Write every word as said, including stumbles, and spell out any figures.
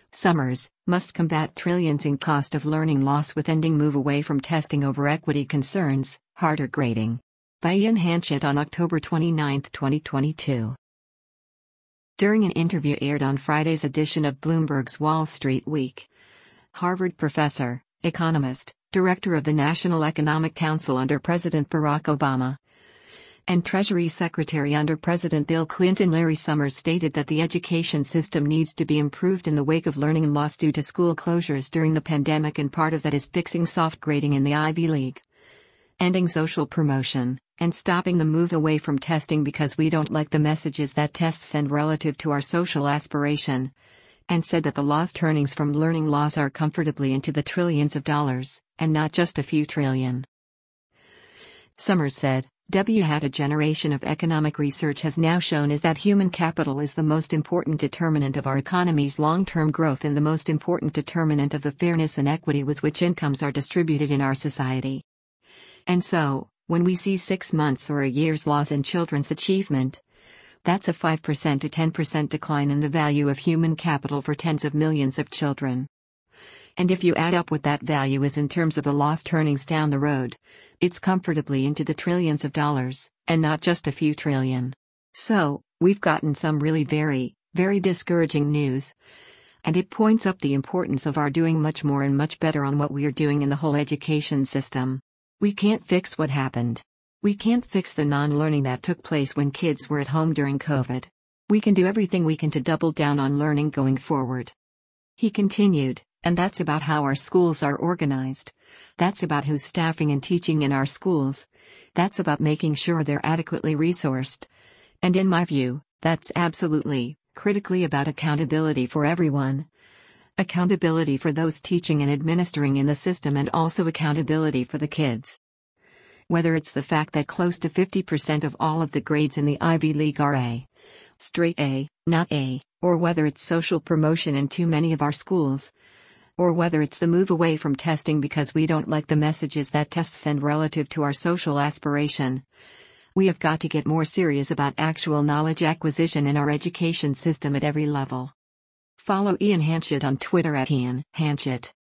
Summers, must combat trillions in cost of learning loss with ending move away from testing over equity concerns, harder grading. By Ian Hanchett on October twenty-ninth, twenty twenty-two. During an interview aired on Friday's edition of Bloomberg's Wall Street Week, Harvard professor, economist, director of the National Economic Council under President Barack Obama, and Treasury Secretary under President Bill Clinton Larry Summers stated that the education system needs to be improved in the wake of learning loss due to school closures during the pandemic, and part of that is fixing soft grading in the Ivy League, ending social promotion, and stopping the move away from testing because we don't like the messages that tests send relative to our social aspiration, and said that the lost earnings from learning loss are comfortably into the trillions of dollars, and not just a few trillion. Summers said, W had a generation of economic research has now shown is that human capital is the most important determinant of our economy's long-term growth and the most important determinant of the fairness and equity with which incomes are distributed in our society. And so, when we see six months or a year's loss in children's achievement, that's a five percent to ten percent decline in the value of human capital for tens of millions of children. And if you add up what that value is in terms of the lost earnings down the road, it's comfortably into the trillions of dollars, and not just a few trillion. So, we've gotten some really very, very discouraging news. And it points up the importance of our doing much more and much better on what we are doing in the whole education system. We can't fix what happened. We can't fix the non-learning that took place when kids were at home during COVID. We can do everything we can to double down on learning going forward. He continued. And that's about how our schools are organized. That's about who's staffing and teaching in our schools. That's about making sure they're adequately resourced. And in my view, that's absolutely, critically about accountability for everyone. Accountability for those teaching and administering in the system, and also accountability for the kids. Whether it's the fact that close to fifty percent of all of the grades in the Ivy League are A, straight A, not A, or whether it's social promotion in too many of our schools, or whether it's the move away from testing because we don't like the messages that tests send relative to our social aspiration. We have got to get more serious about actual knowledge acquisition in our education system at every level. Follow Ian Hanchett on Twitter at Ian Hanchett.